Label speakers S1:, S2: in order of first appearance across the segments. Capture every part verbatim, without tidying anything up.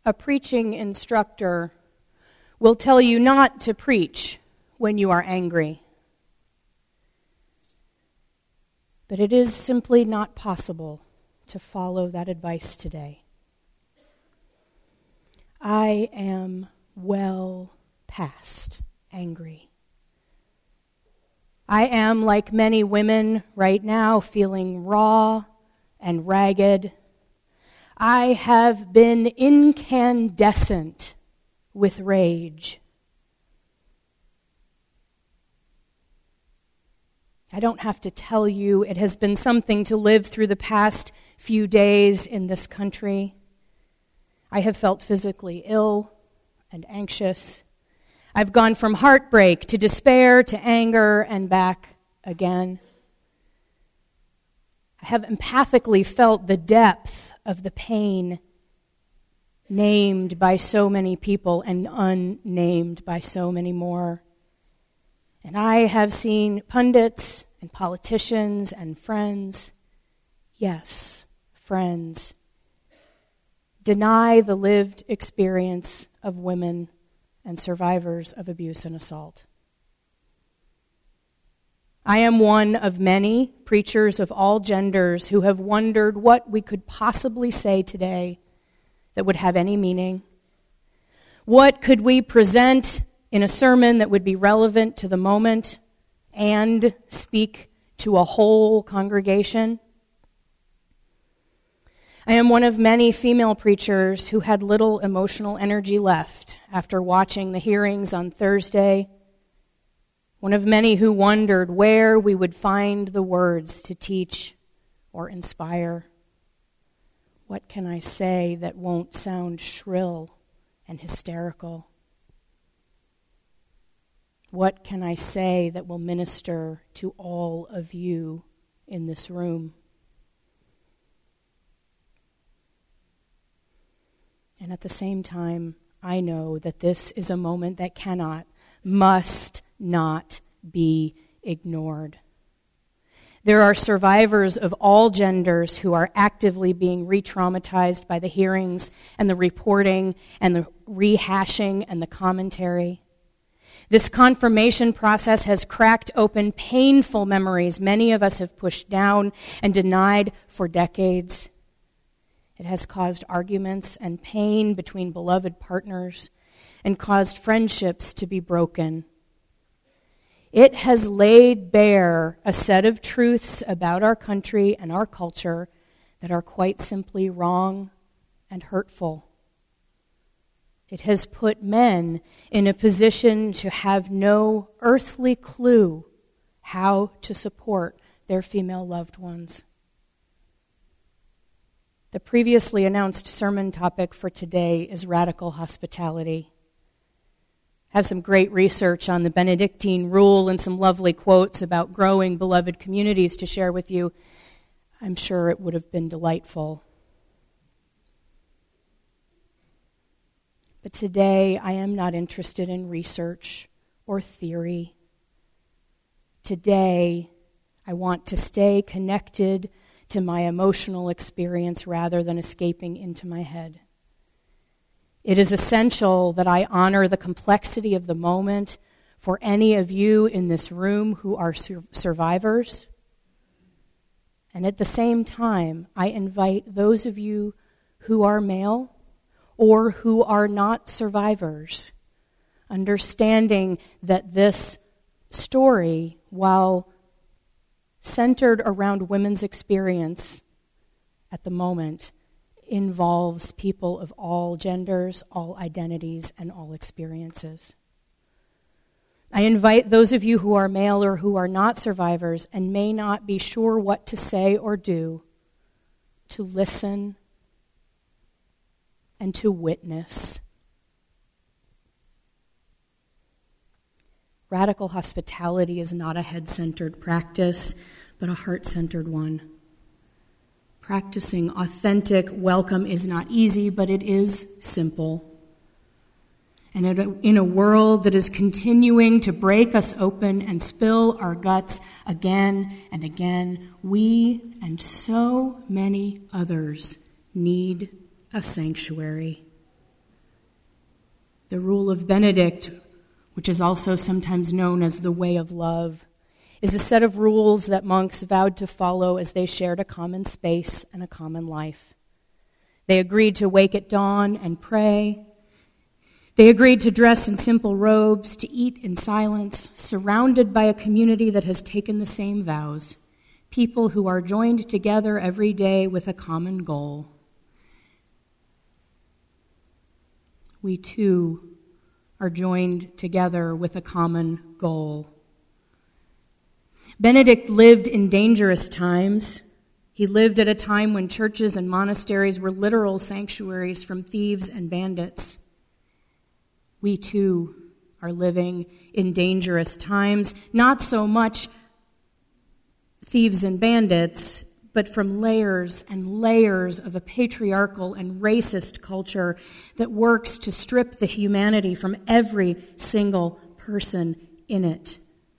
S1: a preaching instructor will tell you not to preach when you are angry. But it is simply not possible to follow that advice today. I am well past angry. I am, like many women right now, feeling raw and ragged. I have been incandescent with rage. I don't have to tell you, it has been something to live through the past few days in this country. I have felt physically ill and anxious. I've gone from heartbreak to despair to anger and back again. I have empathically felt the depth of the pain named by so many people and unnamed by so many more. And I have seen pundits and politicians and friends, yes, friends, deny the lived experience of women and survivors of abuse and assault. I am one of many preachers of all genders who have wondered what we could possibly say today that would have any meaning. What could we present in a sermon that would be relevant to the moment and speak to a whole congregation? I am one of many female preachers who had little emotional energy left after watching the hearings on Thursday. One of many who wondered where we would find the words to teach or inspire. What can I say that won't sound shrill and hysterical? What can I say that will minister to all of you in this room? And at the same time, I know that this is a moment that cannot, must not be ignored. There are survivors of all genders who are actively being re-traumatized by the hearings and the reporting and the rehashing and the commentary. This confirmation process has cracked open painful memories many of us have pushed down and denied for decades. It has caused arguments and pain between beloved partners and caused friendships to be broken. It has laid bare a set of truths about our country and our culture that are quite simply wrong and hurtful. It has put men in a position to have no earthly clue how to support their female loved ones. The previously announced sermon topic for today is radical hospitality. I have some great research on the Benedictine rule and some lovely quotes about growing beloved communities to share with you. I'm sure it would have been delightful. But today, I am not interested in research or theory. Today, I want to stay connected to my emotional experience rather than escaping into my head. It is essential that I honor the complexity of the moment for any of you in this room who are sur- survivors. And at the same time, I invite those of you who are male or who are not survivors, understanding that this story, while centered around women's experience at the moment, involves people of all genders, all identities, and all experiences. I invite those of you who are male or who are not survivors and may not be sure what to say or do to listen and to witness. Radical hospitality is not a head-centered practice, but a heart-centered one. Practicing authentic welcome is not easy, but it is simple. And in a world that is continuing to break us open and spill our guts again and again, we and so many others need a sanctuary. The Rule of Benedict, which is also sometimes known as the Way of Love, is a set of rules that monks vowed to follow as they shared a common space and a common life. They agreed to wake at dawn and pray. They agreed to dress in simple robes, to eat in silence, surrounded by a community that has taken the same vows, people who are joined together every day with a common goal. We too are joined together with a common goal. Benedict lived in dangerous times. He lived at a time when churches and monasteries were literal sanctuaries from thieves and bandits. We too are living in dangerous times, not so much thieves and bandits, but from layers and layers of a patriarchal and racist culture that works to strip the humanity from every single person in it.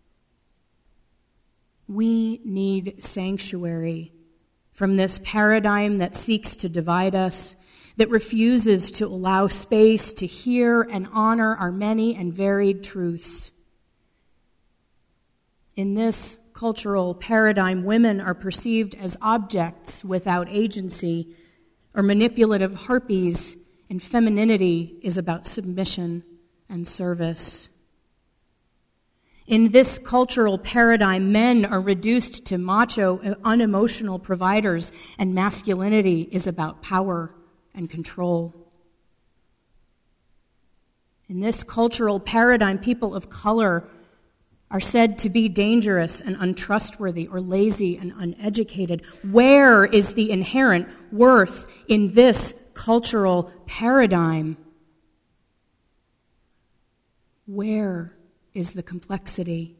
S1: We need sanctuary from this paradigm that seeks to divide us, that refuses to allow space to hear and honor our many and varied truths. In this cultural paradigm, women are perceived as objects without agency or manipulative harpies, and femininity is about submission and service. In this cultural paradigm, men are reduced to macho, unemotional providers, and masculinity is about power and control. In this cultural paradigm, people of color are said to be dangerous and untrustworthy or lazy and uneducated. Where is the inherent worth in this cultural paradigm? Where is the complexity?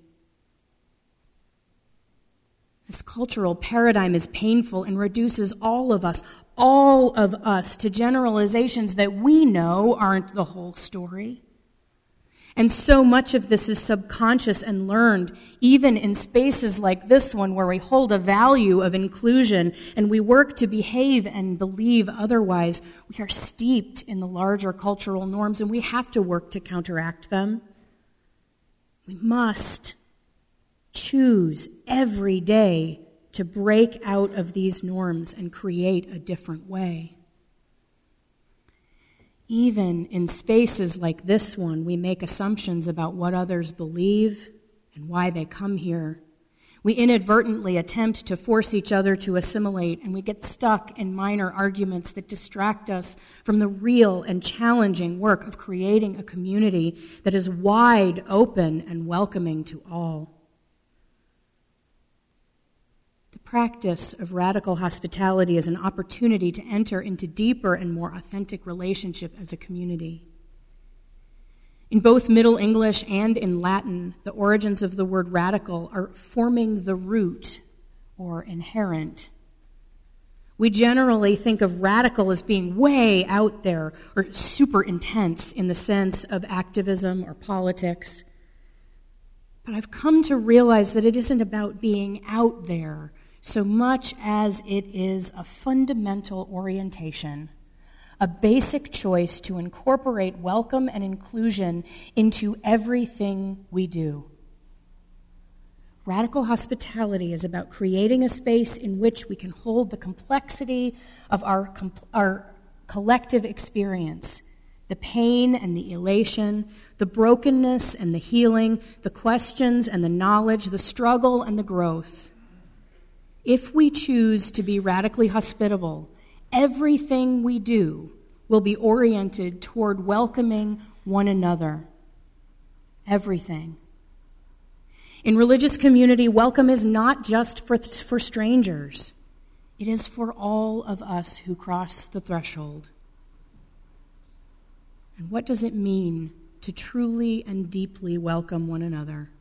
S1: This cultural paradigm is painful and reduces all of us, all of us, to generalizations that we know aren't the whole story. And so much of this is subconscious and learned, even in spaces like this one where we hold a value of inclusion and we work to behave and believe otherwise. We are steeped in the larger cultural norms and we have to work to counteract them. We must choose every day to break out of these norms and create a different way. Even in spaces like this one, we make assumptions about what others believe and why they come here. We inadvertently attempt to force each other to assimilate, and we get stuck in minor arguments that distract us from the real and challenging work of creating a community that is wide open and welcoming to all. The practice of radical hospitality is an opportunity to enter into deeper and more authentic relationship as a community. In both Middle English and in Latin, the origins of the word radical are forming the root or inherent. We generally think of radical as being way out there or super intense in the sense of activism or politics. But I've come to realize that it isn't about being out there so much as it is a fundamental orientation, a basic choice to incorporate welcome and inclusion into everything we do. Radical hospitality is about creating a space in which we can hold the complexity of our, our collective experience, the pain and the elation, the brokenness and the healing, the questions and the knowledge, the struggle and the growth. If we choose to be radically hospitable, everything we do will be oriented toward welcoming one another. Everything. In religious community, welcome is not just for, for strangers. It is for all of us who cross the threshold. And what does it mean to truly and deeply welcome one another?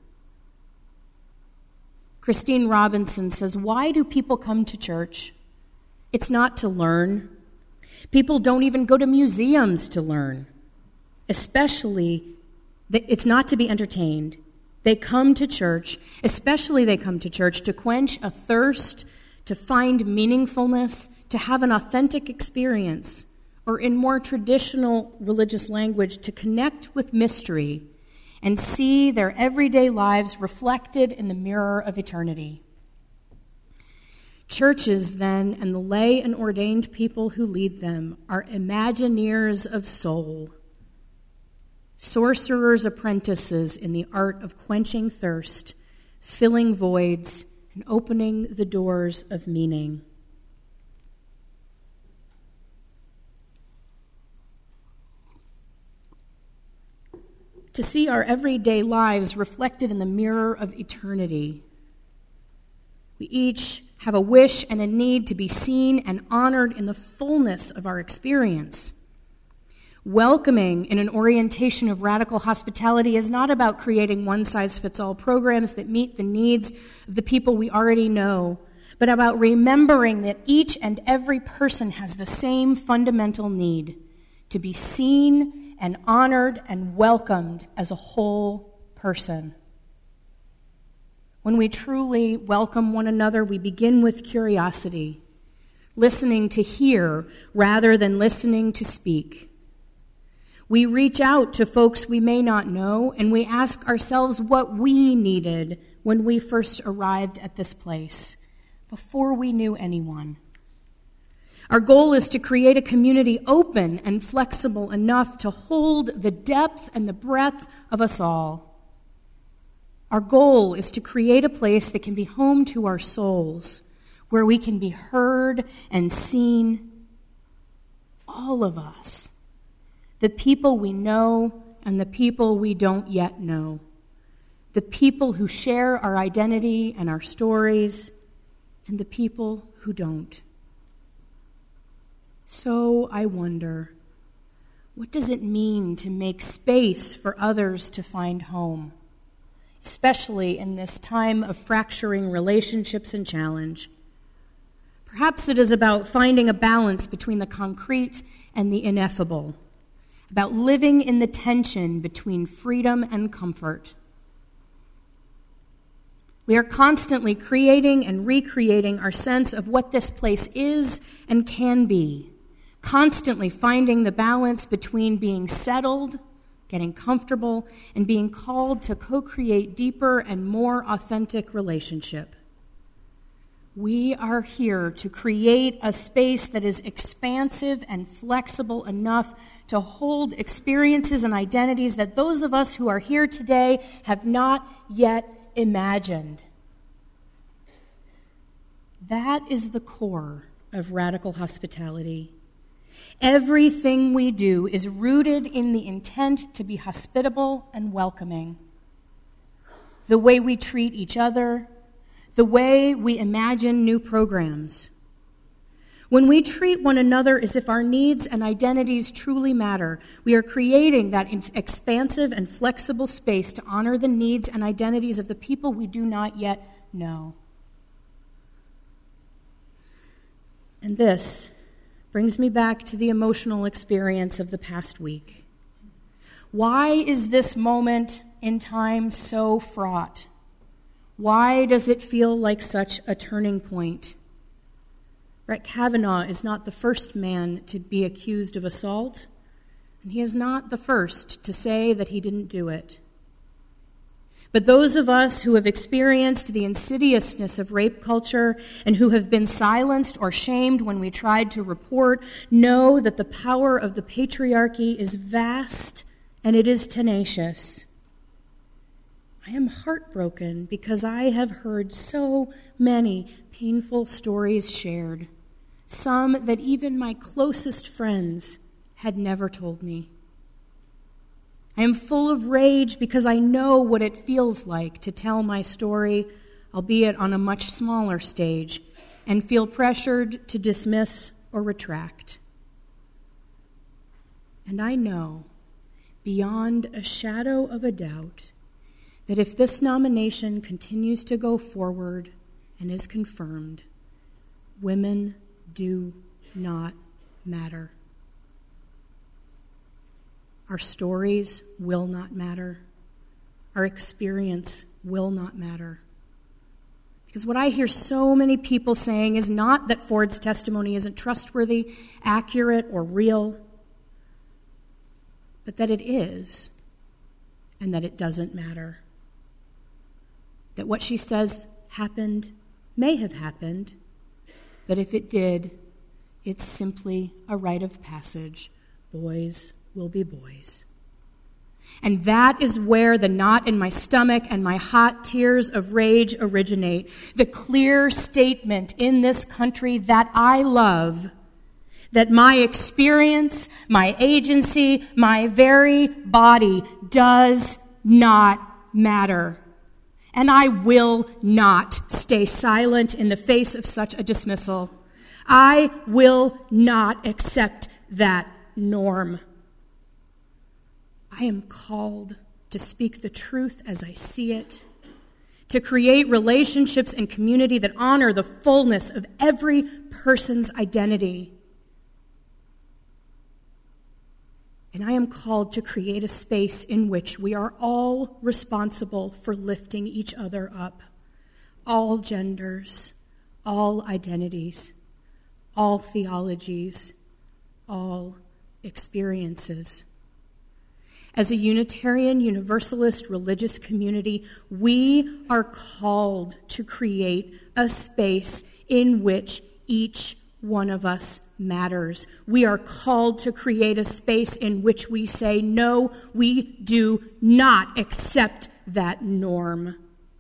S1: Christine Robinson says, why do people come to church? It's not to learn. People don't even go to museums to learn. Especially, it's not to be entertained. They come to church, especially they come to church to quench a thirst, to find meaningfulness, to have an authentic experience, or in more traditional religious language, to connect with mystery and see their everyday lives reflected in the mirror of eternity. Churches, then, and the lay and ordained people who lead them are imagineers of soul, sorcerers' apprentices in the art of quenching thirst, filling voids, and opening the doors of meaning. To see our everyday lives reflected in the mirror of eternity, we each have a wish and a need to be seen and honored in the fullness of our experience. Welcoming in an orientation of radical hospitality is not about creating one-size-fits-all programs that meet the needs of the people we already know, but about remembering that each and every person has the same fundamental need to be seen and honored and welcomed as a whole person. When we truly welcome one another, we begin with curiosity, listening to hear rather than listening to speak. We reach out to folks we may not know, and we ask ourselves what we needed when we first arrived at this place, before we knew anyone. Our goal is to create a community open and flexible enough to hold the depth and the breadth of us all. Our goal is to create a place that can be home to our souls, where we can be heard and seen, all of us, the people we know and the people we don't yet know, the people who share our identity and our stories, and the people who don't. So I wonder, what does it mean to make space for others to find home, especially in this time of fracturing relationships and challenge? Perhaps it is about finding a balance between the concrete and the ineffable, about living in the tension between freedom and comfort. We are constantly creating and recreating our sense of what this place is and can be, constantly finding the balance between being settled, getting comfortable, and being called to co-create deeper and more authentic relationship. We are here to create a space that is expansive and flexible enough to hold experiences and identities that those of us who are here today have not yet imagined. That is the core of radical hospitality. Everything we do is rooted in the intent to be hospitable and welcoming. The way we treat each other, the way we imagine new programs. When we treat one another as if our needs and identities truly matter, we are creating that expansive and flexible space to honor the needs and identities of the people we do not yet know. And this brings me back to the emotional experience of the past week. Why is this moment in time so fraught? Why does it feel like such a turning point? Brett Kavanaugh is not the first man to be accused of assault, and he is not the first to say that he didn't do it. But those of us who have experienced the insidiousness of rape culture and who have been silenced or shamed when we tried to report know that the power of the patriarchy is vast and it is tenacious. I am heartbroken because I have heard so many painful stories shared, some that even my closest friends had never told me. I am full of rage because I know what it feels like to tell my story, albeit on a much smaller stage, and feel pressured to dismiss or retract. And I know, beyond a shadow of a doubt, that if this nomination continues to go forward and is confirmed, women do not matter. Our stories will not matter. Our experience will not matter. Because what I hear so many people saying is not that Ford's testimony isn't trustworthy, accurate, or real, but that it is, and that it doesn't matter. That what she says happened may have happened, but if it did, it's simply a rite of passage. Boys will be boys. And that is where the knot in my stomach and my hot tears of rage originate. The clear statement in this country that I love, that my experience, my agency, my very body does not matter. And I will not stay silent in the face of such a dismissal. I will not accept that norm. I am called to speak the truth as I see it, to create relationships and community that honor the fullness of every person's identity. And I am called to create a space in which we are all responsible for lifting each other up, all genders, all identities, all theologies, all experiences. As a Unitarian Universalist religious community, we are called to create a space in which each one of us matters. We are called to create a space in which we say, no, we do not accept that norm.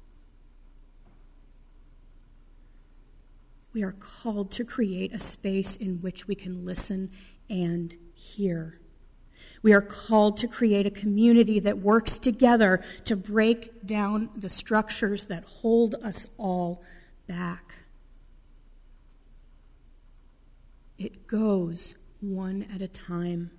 S1: We are called to create a space in which we can listen and hear. We are called to create a community that works together to break down the structures that hold us all back. It goes one at a time.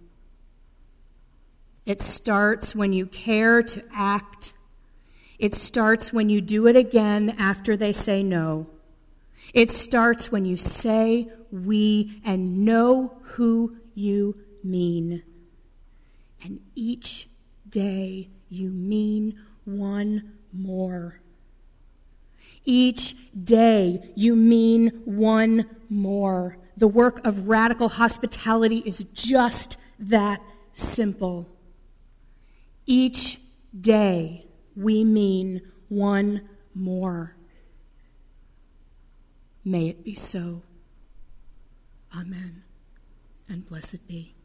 S1: It starts when you care to act. It starts when you do it again after they say no. It starts when you say we and know who you mean. And each day you mean one more. Each day you mean one more. The work of radical hospitality is just that simple. Each day we mean one more. May it be so. Amen, and blessed be.